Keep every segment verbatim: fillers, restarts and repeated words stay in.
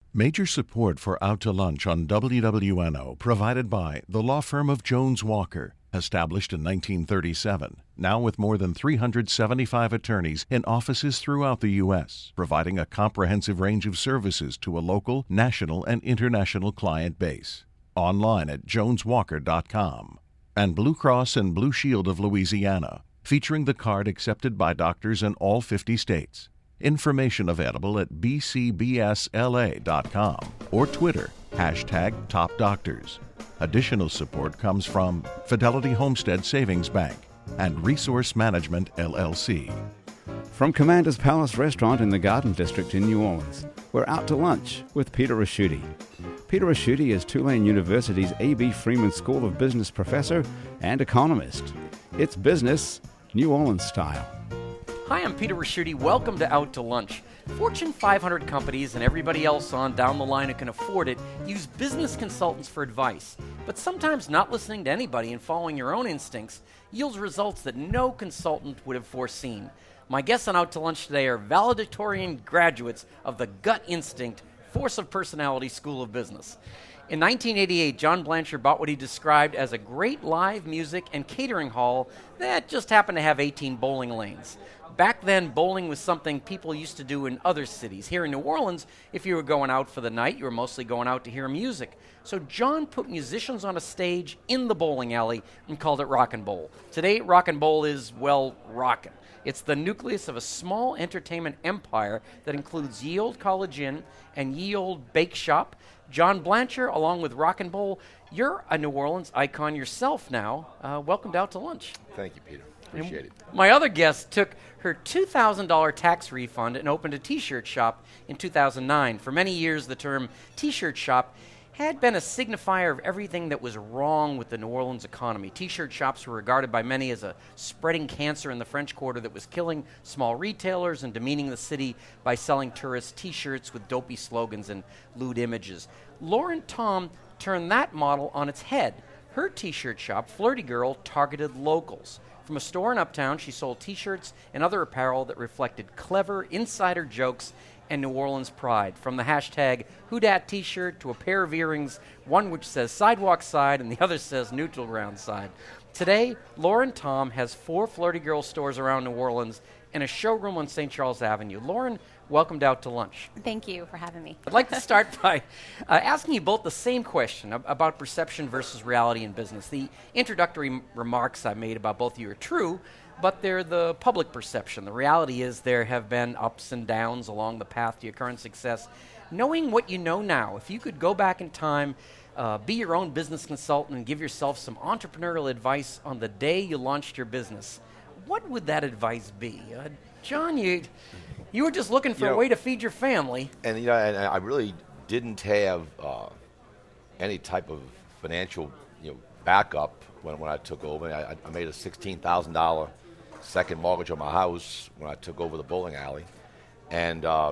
Major support for Out to Lunch on W W N O provided by the law firm of Jones Walker, established in nineteen thirty-seven, now with more than three hundred seventy-five attorneys in offices throughout the U S, providing a comprehensive range of services to a local, national, and international client base. Online at jones walker dot com. And Blue Cross and Blue Shield of Louisiana, featuring the card accepted by doctors in all fifty states. Information available at b c b s l a dot com or Twitter, hashtag Top Doctors. Additional support comes from Fidelity Homestead Savings Bank and Resource Management, L L C. From Commander's Palace Restaurant in the Garden District in New Orleans, we're out to lunch with Peter Ricchiuti. Peter Ricchiuti is Tulane University's A B Freeman School of Business professor and economist. It's business, New Orleans style. Hi, I'm Peter Ricchiuti. Welcome to Out to Lunch. Fortune five hundred companies and everybody else on down the line who can afford it use business consultants for advice. But sometimes not listening to anybody and following your own instincts yields results that no consultant would have foreseen. My guests on Out to Lunch today are valedictorian graduates of the Gut Instinct Force of Personality School of Business. In nineteen eighty-eight, John Blanchard bought what he described as a great live music and catering hall that just happened to have eighteen bowling lanes. Back then, bowling was something people used to do in other cities. Here in New Orleans, if you were going out for the night, you were mostly going out to hear music. So John put musicians on a stage in the bowling alley and called it Rock and Bowl. Today, Rock and Bowl is, well, rockin'. It's the nucleus of a small entertainment empire that includes Ye Olde College Inn and Ye Olde Bake Shop. John Blanchard, along with Rock and Bowl, you're a New Orleans icon yourself now. Uh, welcome to Out to Lunch. Thank you, Peter. Appreciate it. My other guest took her two thousand dollars tax refund and opened a T-shirt shop in two thousand nine. For many years, the term T-shirt shop had been a signifier of everything that was wrong with the New Orleans economy. T-shirt shops were regarded by many as a spreading cancer in the French Quarter that was killing small retailers and demeaning the city by selling tourists T-shirts with dopey slogans and lewd images. Lauren Tom turned that model on its head. Her T-shirt shop, Flirty Girl, targeted locals. From a store in Uptown, she sold T-shirts and other apparel that reflected clever insider jokes and New Orleans pride. From the hashtag Whodat T-shirt to a pair of earrings, one which says Sidewalk Side and the other says Neutral Ground Side. Today, Lauren Tom has four Flirty Girl stores around New Orleans and a showroom on Saint Charles Avenue. Lauren, welcome to Out to Lunch. Thank you for having me. I'd like to start by uh, asking you both the same question ab- about perception versus reality in business. The introductory m- remarks I made about both of you are true, but they're the public perception. The reality is there have been ups and downs along the path to your current success. Knowing what you know now, if you could go back in time, uh, be your own business consultant and give yourself some entrepreneurial advice on the day you launched your business, what would that advice be? Uh, John, you you were just looking for you know, a way to feed your family. And you know, and I really didn't have uh, any type of financial, you know, backup when, when I took over. I, I made a sixteen thousand dollars second mortgage on my house when I took over the bowling alley, and uh,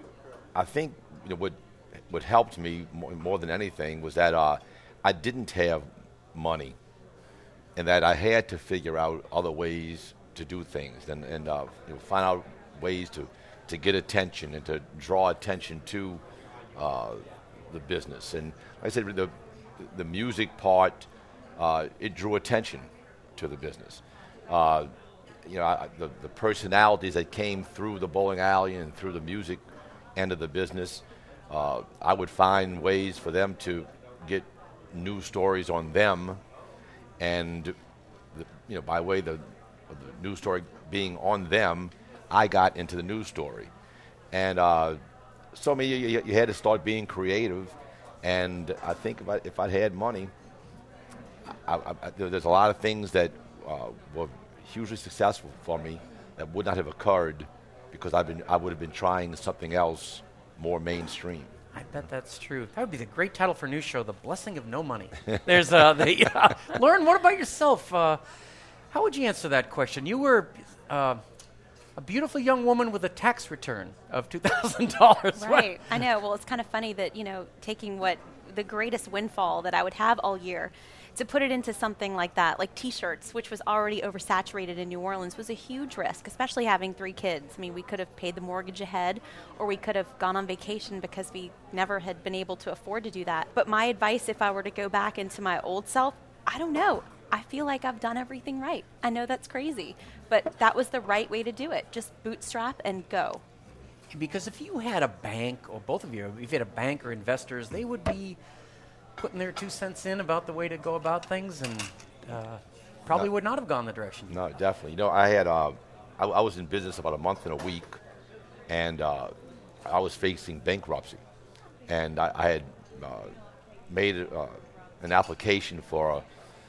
I think you know what what helped me more, more than anything was that uh, I didn't have money, and that I had to figure out other ways to do things and, and uh, you know, find out ways to, to get attention and to draw attention to uh, the business. And like I said, the the music part, uh, it drew attention to the business. Uh, you know, I, the, the personalities that came through the bowling alley and through the music end of the business, uh, I would find ways for them to get news stories on them, and the, you know, by way of the, of the news story being on them, I got into the news story. And uh, so I mean, you, you had to start being creative, and I think if I if I had money, I, I, I, there's a lot of things that uh, were hugely successful for me that would not have occurred because I've been I would have been trying something else more mainstream. I bet that's true. That would be the great title for a new show, The Blessing of No Money. There's uh, the uh, Lauren, what about yourself? Uh, how would you answer that question? You were uh, a beautiful young woman with a tax return of two thousand dollars. Right. I know. Well, it's kind of funny that, you know, taking what the greatest windfall that I would have all year. To put it into something like that, like T-shirts, which was already oversaturated in New Orleans, was a huge risk, especially having three kids. I mean, we could have paid the mortgage ahead, or we could have gone on vacation because we never had been able to afford to do that. But my advice, if I were to go back into my old self, I don't know. I feel like I've done everything right. I know that's crazy, but that was the right way to do it. Just bootstrap and go. Because if you had a bank, or both of you, if you had a bank or investors, they would be putting their two cents in about the way to go about things, and uh, probably no, would not have gone the direction. No, definitely. You know, I had, uh, I, I was in business about a month and a week, and uh, I was facing bankruptcy, and I, I had uh, made uh, an application for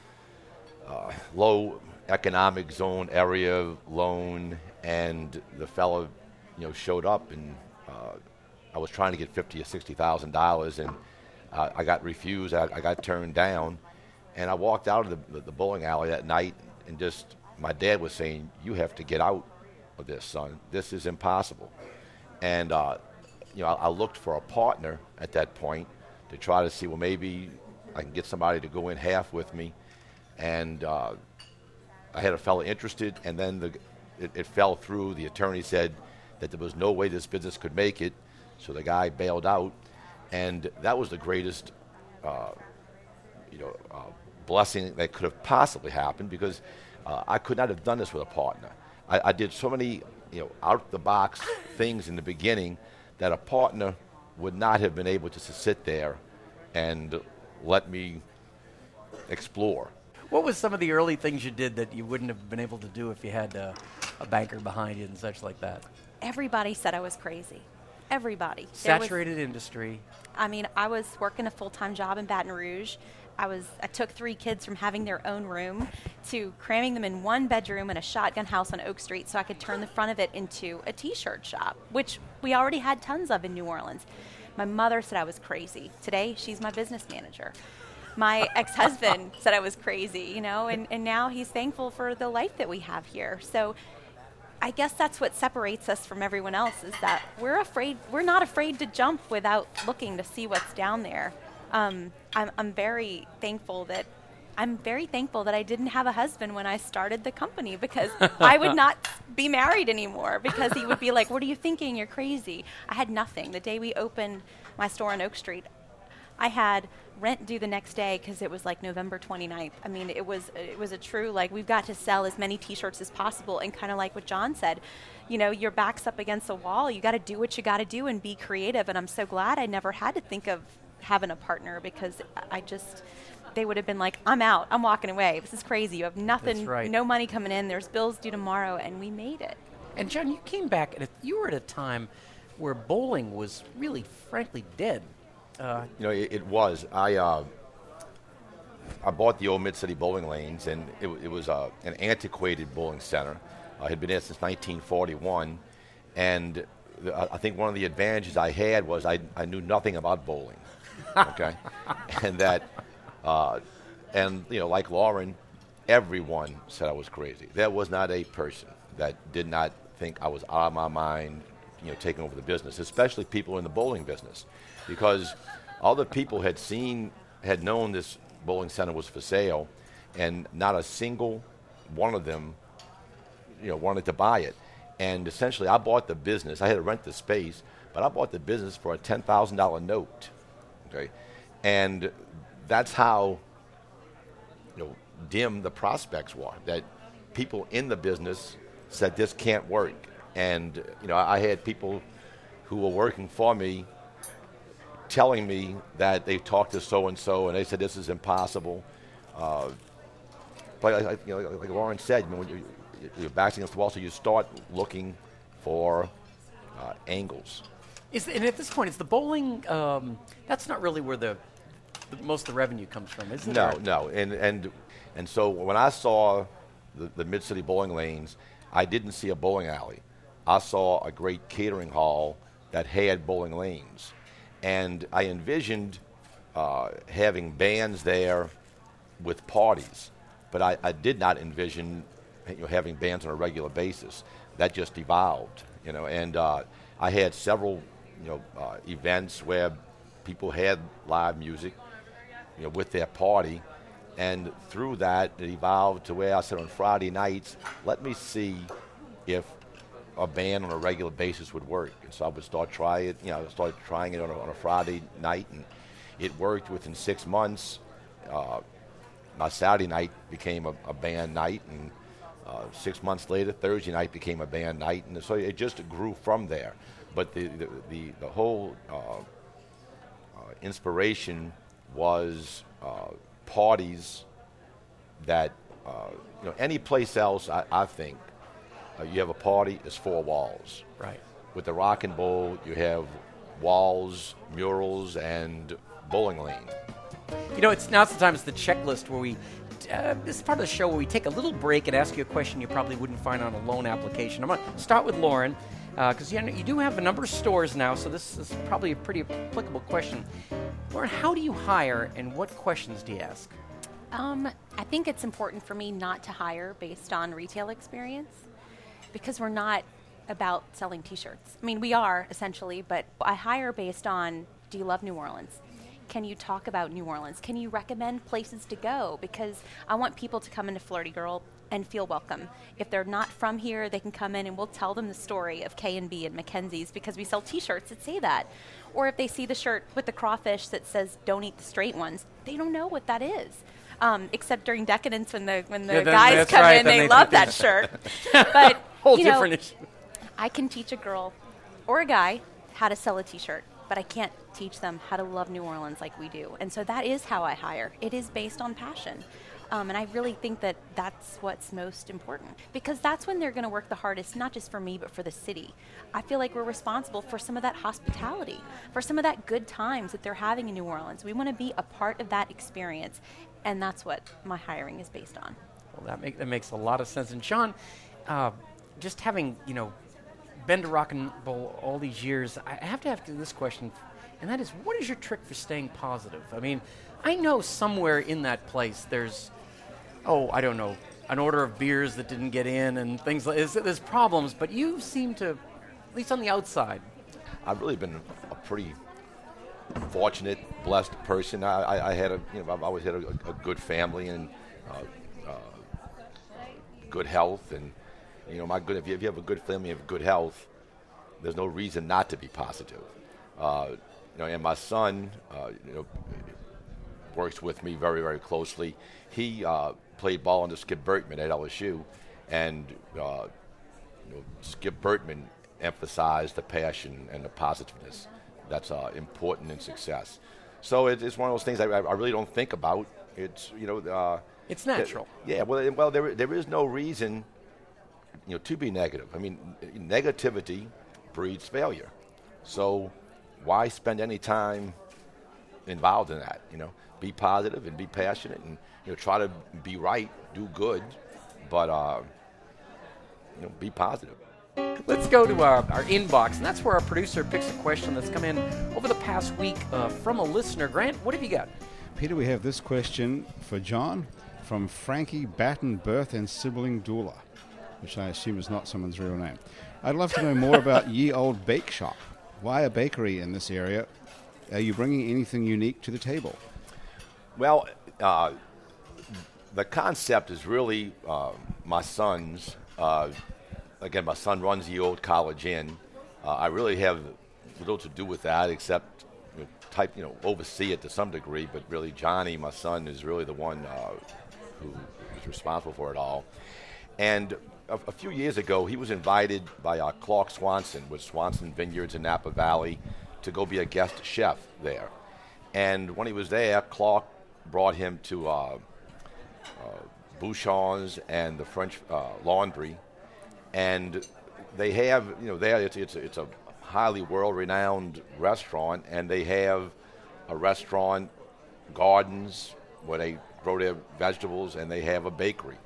a uh, low economic zone area loan, and the fellow, you know, showed up, and uh, I was trying to get fifty or sixty thousand dollars, and uh, I got refused. I, I got turned down, and I walked out of the, the bowling alley that night, and just my dad was saying, "You have to get out of this, son. This is impossible." And uh, you know, I, I looked for a partner at that point to try to see, well, maybe I can get somebody to go in half with me, and uh, I had a fellow interested, and then the, it, it fell through. The attorney said that there was no way this business could make it, so the guy bailed out, and that was the greatest, uh, you know, uh, blessing that could have possibly happened, because uh, I could not have done this with a partner. I, I did so many, you know, out-the-box things in the beginning that a partner would not have been able to sit there and let me explore. What was some of the early things you did that you wouldn't have been able to do if you had uh, a banker behind you and such like that? Everybody said I was crazy. Everybody. Saturated was, industry. I mean, I was working a full-time job in Baton Rouge. I was. I took three kids from having their own room to cramming them in one bedroom in a shotgun house on Oak Street so I could turn the front of it into a T-shirt shop, which we already had tons of in New Orleans. My mother said I was crazy. Today, she's my business manager. My ex-husband said I was crazy, you know, and, and now he's thankful for the life that we have here. So I guess that's what separates us from everyone else, is that we're afraid, we're not afraid to jump without looking to see what's down there. Um, I'm, I'm very thankful that I'm very thankful that I didn't have a husband when I started the company, because I would not be married anymore, because he would be like, "What are you thinking? You're crazy." I had nothing. The day we opened my store on Oak Street, I had rent due the next day because it was like November twenty-ninth. I mean, it was it was a true, like, we've got to sell as many T-shirts as possible, and kind of like what John said, you know, your back's up against the wall. You got to do what you got to do and be creative. And I'm so glad I never had to think of having a partner, because I just, they would have been like, "I'm out. I'm walking away. This is crazy. You have nothing, That's right. No money coming in. There's bills due tomorrow," and we made it. And John, you came back, and you were at a time where bowling was really, frankly, dead. Uh, you know, it, it was. I uh, I bought the old Mid-City Bowling Lanes, and it, it was uh, an antiquated bowling center. I had been there since nineteen forty-one, and the, I think one of the advantages I had was I, I knew nothing about bowling. Okay, and that, uh, and you know, like Lauren, everyone said I was crazy. There was not a person that did not think I was out of my mind, you know, taking over the business, especially people in the bowling business, because all the people had seen, had known this bowling center was for sale, and not a single one of them, you know, wanted to buy it. And essentially, I bought the business. I had to rent the space, but I bought the business for a ten thousand dollars note. Okay, and that's how, you know, dim the prospects were. That people in the business said this can't work, and you know, I had people who were working for me telling me that they talked to so and so, and they said this is impossible. Uh, but like, you know, like Lauren said, you know, when you, you're backing against the wall, so you start looking for uh, angles. Is, and at this point, is the bowling, um, that's not really where the, the most of the revenue comes from, is it? No, or? no. And, and, and so when I saw the, the Mid-City Bowling Lanes, I didn't see a bowling alley. I saw a great catering hall that had bowling lanes. And I envisioned uh, having bands there with parties, but I, I did not envision, you know, having bands on a regular basis. That just evolved, you know. And uh, I had several, you know, uh, events where people had live music, you know, with their party. And through that, it evolved to where I said on Friday nights, let me see if a band on a regular basis would work. And so I would start try it, you know, I started trying it on a, on a Friday night, and it worked within six months. Uh, my Saturday night became a, a band night, and uh, six months later, Thursday night became a band night, and so it just grew from there. But the the the, the whole uh, uh, inspiration was uh, parties that uh, you know, any place else, I, I think, uh, you have a party, it's four walls. Right. With the Rock and Bowl, you have walls, murals, and bowling lane. You know, it's now sometimes the checklist where we, uh, this is part of the show where we take a little break and ask you a question you probably wouldn't find on a loan application. I'm going to start with Lauren, because uh, you, you do have a number of stores now, so this is probably a pretty applicable question. Lauren, how do you hire, and what questions do you ask? Um, I think it's important for me not to hire based on retail experience, because we're not about selling T-shirts. I mean, we are, essentially, but I hire based on, do you love New Orleans? Can you talk about New Orleans? Can you recommend places to go? Because I want people to come into Flirty Girl and feel welcome. If they're not from here, they can come in and we'll tell them the story of K and B and Mackenzie's, because we sell T-shirts that say that. Or if they see the shirt with the crawfish that says, don't eat the straight ones, they don't know what that is. Um, except during Decadence when the when the yeah, then, guys come right, in, they, they love that shirt. But, Whole you know, different issue. I can teach a girl or a guy how to sell a T-shirt, but I can't teach them how to love New Orleans like we do. And so that is how I hire. It is based on passion. Um, and I really think that that's what's most important, because that's when they're going to work the hardest, not just for me, but for the city. I feel like we're responsible for some of that hospitality, for some of that good times that they're having in New Orleans. We want to be a part of that experience, and that's what my hiring is based on. Well, that, make, that makes a lot of sense. And Sean, uh, just having, you know, been to Rock and Bowl all these years, I have to ask you this question, and that is, what is your trick for staying positive? I mean, I know somewhere in that place there's, oh, I don't know, an order of beers that didn't get in and things like this. There's problems, but you seem to, at least on the outside. I've really been a pretty fortunate, blessed person. I, I, I had a, you know, I've always had a, a good family and uh, uh, good health, and you know, my good. If you, if you have a good family, you have good health, there's no reason not to be positive. Uh, you know, and my son, uh, you know, works with me very, very closely. He uh, played ball under Skip Bertman at L S U, and uh, you know, Skip Bertman emphasized the passion and the positiveness that's uh, important in success. So it, it's one of those things I, I really don't think about. It's, you know, uh, it's natural. Th- yeah. Well, well, there there is no reason, you know, to be negative. I mean, negativity breeds failure. So why spend any time involved in that? You know, be positive and be passionate, and you know, try to be right, do good, but uh, you know, be positive. Let's go to our, our inbox, and that's where our producer picks a question that's come in over the past week uh, from a listener. Grant, what have you got? Peter, we have this question for John from Frankie Batten Birth and Sibling Doula, which I assume is not someone's real name. I'd love to know more about Ye Old Bake Shop. Why a bakery in this area? Are you bringing anything unique to the table? Well, uh, the concept is really uh, my son's. Uh, again, my son runs the Old College Inn. Uh, I really have little to do with that except you know, type, you know, oversee it to some degree. But really, Johnny, my son, is really the one uh, who is responsible for it all. And a, a few years ago, he was invited by uh, Clark Swanson with Swanson Vineyards in Napa Valley to go be a guest chef there. And when he was there, Clark brought him to uh, uh, Bouchon's and the French uh, Laundry, and they have, you know, there it's it's it's a highly world-renowned restaurant, and they have a restaurant, gardens where they grow their vegetables, and they have a bakery.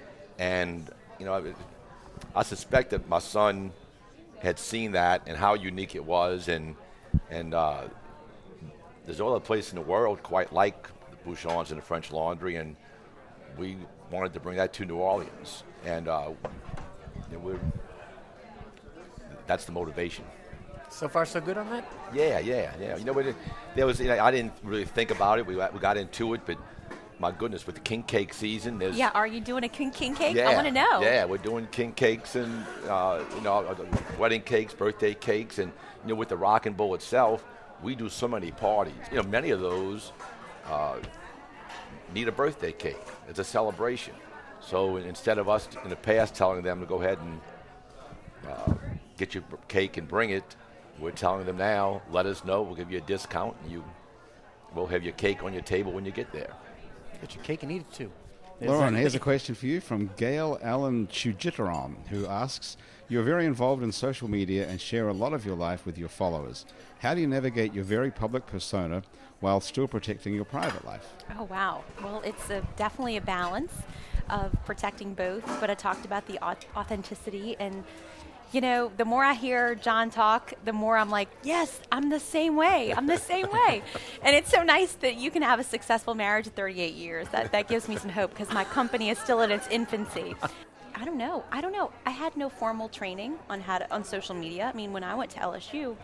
And you know, I suspect that my son had seen that and how unique it was, and and uh, there's no other place in the world quite like the Bouchons and the French Laundry, and we wanted to bring that to New Orleans, and uh, you know, we're, that's the motivation. So far, so good on that? Yeah, yeah, yeah. You know what? There was. You know, I didn't really think about it. We we got into it, but my goodness, with the king cake season, there's. Yeah, are you doing a king king cake? Yeah, I want to know. Yeah, we're doing king cakes and uh, you know wedding cakes, birthday cakes, and you know with the Rock and Bull itself, we do so many parties. You know, many of those uh, need a birthday cake. It's a celebration. So instead of us in the past telling them to go ahead and uh, get your cake and bring it, we're telling them now, let us know, we'll give you a discount, and you we'll have your cake on your table when you get there. Get your cake and eat it too. Lauren, here's a question for you from Gail Allen Chujitaram, who asks, you're very involved in social media and share a lot of your life with your followers. How do you navigate your very public persona while still protecting your private life? Oh, wow. Well, it's a, definitely a balance of protecting both, but I talked about the authenticity, and you know, the more I hear John talk, the more I'm like, yes, I'm the same way. I'm the same way. And it's so nice that you can have a successful marriage at thirty-eight years. That that gives me some hope because my company is still in its infancy. I don't know. I don't know. I had no formal training on how to, on social media. I mean, when I went to L S U,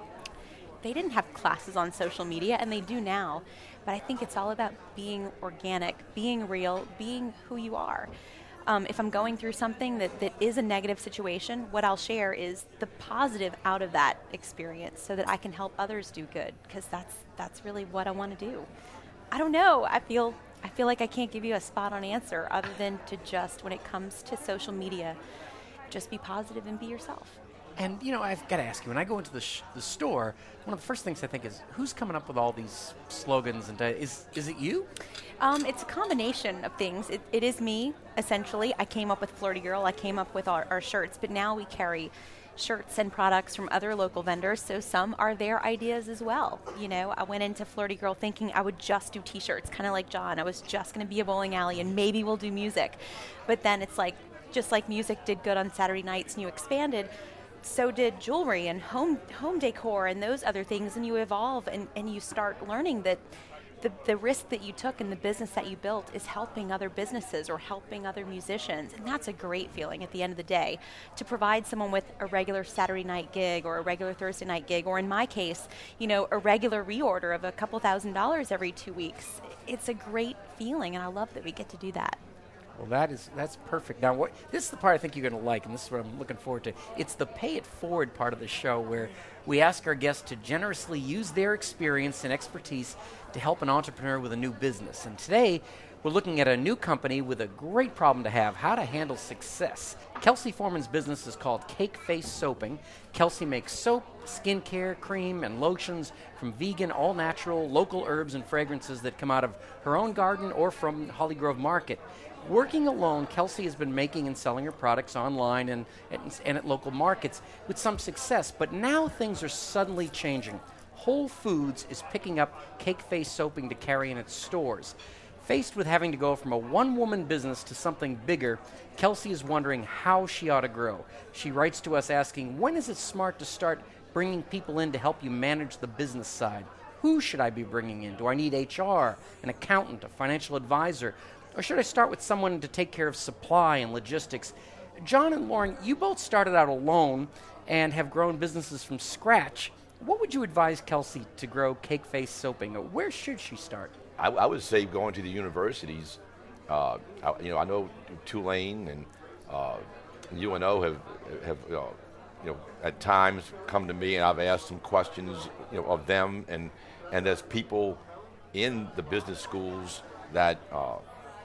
they didn't have classes on social media, and they do now. But I think it's all about being organic, being real, being who you are. Um, if I'm going through something that, that is a negative situation, what I'll share is the positive out of that experience so that I can help others do good, because that's that's really what I want to do. I don't know. I feel I feel like I can't give you a spot-on answer other than to just, when it comes to social media, just be positive and be yourself. And, you know, I've got to ask you, when I go into the, sh- the store, one of the first things I think is, who's coming up with all these slogans? And uh, is is it you? Um, it's a combination of things. It, it is me, essentially. I came up with Flirty Girl. I came up with our, our shirts. But now we carry shirts and products from other local vendors, so some are their ideas as well. You know, I went into Flirty Girl thinking I would just do T-shirts, kind of like John. I was just going to be a bowling alley, and maybe we'll do music. But then it's like, just like music did good on Saturday nights and you expanded, so did jewelry and home home decor and those other things, and you evolve and, and you start learning that the, the risk that you took in the business that you built is helping other businesses or helping other musicians, and that's a great feeling at the end of the day, to provide someone with a regular Saturday night gig or a regular Thursday night gig, or in my case, you know, a regular reorder of a couple thousand dollars every two weeks. It's a great feeling, and I love that we get to do that. Well, that is that's perfect. Now, what this is the part I think you're going to like, and this is what I'm looking forward to. It's the pay it forward part of the show, where we ask our guests to generously use their experience and expertise to help an entrepreneur with a new business. And today, we're looking at a new company with a great problem to have: how to handle success. Kelsey Foreman's business is called Cake Face Soaping. Kelsey makes soap, skincare, cream, and lotions from vegan, all-natural, local herbs and fragrances that come out of her own garden or from Holly Grove Market. Working alone, Kelsey has been making and selling her products online and, and, and at local markets with some success, but now things are suddenly changing. Whole Foods is picking up Cake Face Soaping to carry in its stores. Faced with having to go from a one-woman business to something bigger, Kelsey is wondering how she ought to grow. She writes to us asking, when is it smart to start bringing people in to help you manage the business side? Who should I be bringing in? Do I need H R, an accountant, a financial advisor? Or should I start with someone to take care of supply and logistics? John and Lauren, you both started out alone and have grown businesses from scratch. What would you advise Kelsey to grow Cake Face Soaping? Where should she start? I, I would say going to the universities. Uh, I, you know, I know Tulane and uh, U N O have have uh, you know at times come to me, and I've asked some questions, you know, of them, and and there's people in the business schools that uh,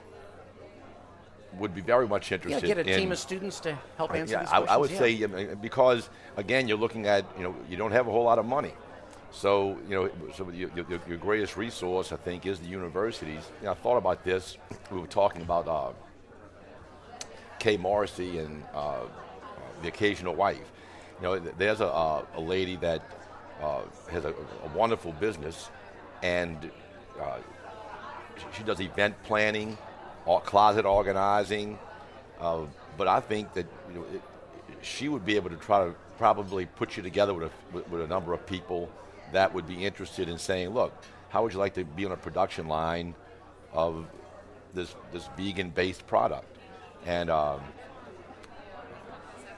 would be very much interested. Yeah, get a in, team of students to help answer yeah, these I, questions. I would yeah. say I mean, because again, you're looking at you know you don't have a whole lot of money. So, you know, so your, your, your greatest resource, I think, is the universities. You know, I thought about this. We were talking about uh, Kay Morrissey and uh, The Occasional Wife. You know, there's a, a, a lady that uh, has a, a wonderful business, and uh, she does event planning, or closet organizing. Uh, but I think that you know, it, she would be able to try to probably put you together with a, with, with a number of people that would be interested in saying, look, how would you like to be on a production line of this this vegan-based product? And um,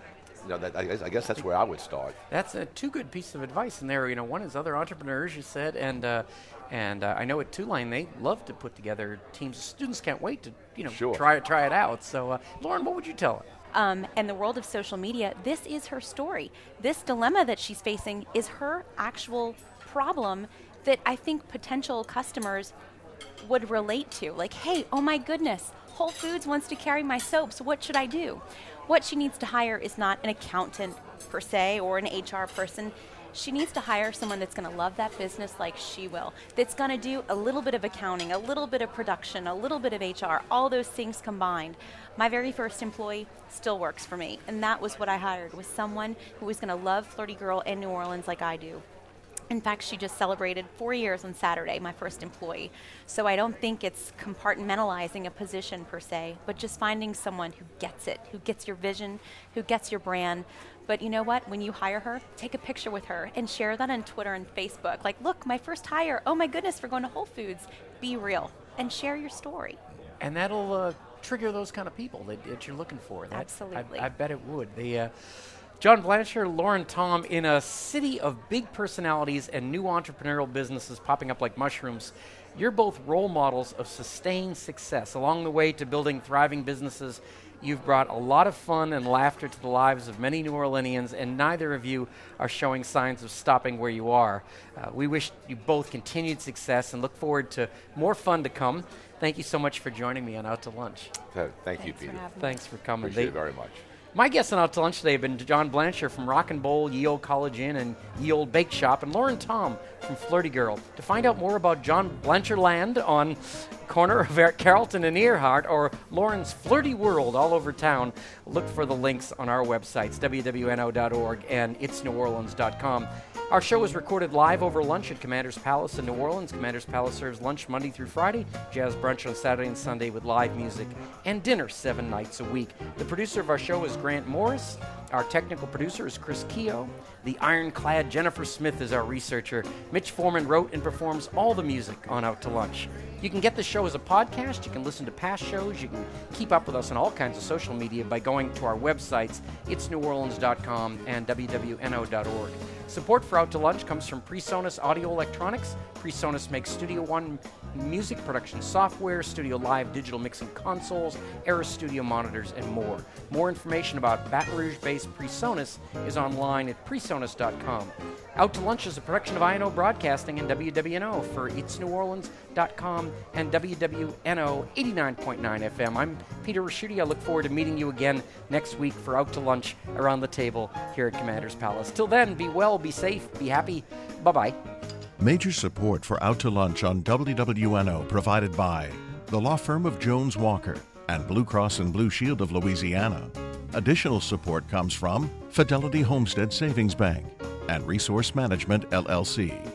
you know, that, I, guess, I guess that's where I would start. That's a two good pieces of advice in there. You know, one is other entrepreneurs, you said, and uh, and uh, I know at Tulane they love to put together teams. Students can't wait to you know Sure. try it try it out. So, uh, Lauren, what would you tell her? Um, and the world of social media, this is her story. This dilemma that she's facing is her actual problem that I think potential customers would relate to. Like, hey, oh my goodness, Whole Foods wants to carry my soaps. What should I do? What she needs to hire is not an accountant per se or an H R person. She needs to hire someone that's going to love that business like she will, that's going to do a little bit of accounting, a little bit of production, a little bit of H R, all those things combined. My very first employee still works for me, and that was what I hired, was someone who was going to love Flirty Girl in New Orleans like I do. In fact, she just celebrated four years on Saturday, my first employee. So I don't think it's compartmentalizing a position per se, but just finding someone who gets it, who gets your vision, who gets your brand. But you know what? When you hire her, take a picture with her and share that on Twitter and Facebook. Like, look, my first hire. Oh my goodness, we're going to Whole Foods. Be real and share your story. And that'll uh, trigger those kind of people that, that you're looking for. That, Absolutely. I, I bet it would. The uh, John Blanchard, Lauren Tom, in a city of big personalities and new entrepreneurial businesses popping up like mushrooms, you're both role models of sustained success. Along the way to building thriving businesses, you've brought a lot of fun and laughter to the lives of many New Orleanians, and neither of you are showing signs of stopping where you are. Uh, we wish you both continued success and look forward to more fun to come. Thank you so much for joining me on Out to Lunch. Okay, thank Thanks you, for Peter. having me. Thanks for coming. Appreciate They- it very much. My guests on Out to Lunch today have been John Blanchard from Rock and Bowl, Ye Old College Inn, and Ye Old Bake Shop, and Lauren Tom from Flirty Girl. To find out more about John Blanchard Land on corner of Carrollton and Earhart, or Lauren's Flirty World all over town, look for the links on our websites, W W N O dot org and its new orleans dot com. Our show is recorded live over lunch at Commander's Palace in New Orleans. Commander's Palace serves lunch Monday through Friday, jazz brunch on Saturday and Sunday with live music, and dinner seven nights a week. The producer of our show is Grant Morris. Our technical producer is Chris Keogh. The ironclad Jennifer Smith is our researcher. Mitch Foreman wrote and performs all the music on Out to Lunch. You can get the show as a podcast. You can listen to past shows. You can keep up with us on all kinds of social media by going to our websites, its new orleans dot com and W W N O dot org. Support for Out to Lunch comes from PreSonus Audio Electronics. PreSonus makes Studio One music production software, Studio Live digital mixing consoles, Era Studio monitors, and more. More information about Baton Rouge-based PreSonus is online at presonus dot com. Out to Lunch is a production of I N O Broadcasting and W W N O for its new orleans dot com and W W N O eighty-nine point nine F M. I'm Peter Raschuti. I look forward to meeting you again next week for Out to Lunch around the table here at Commander's Palace. Till then, be well, be safe, be happy. Bye-bye. Major support for Out to Lunch on W W N O provided by the law firm of Jones Walker and Blue Cross and Blue Shield of Louisiana. Additional support comes from Fidelity Homestead Savings Bank and Resource Management, L L C.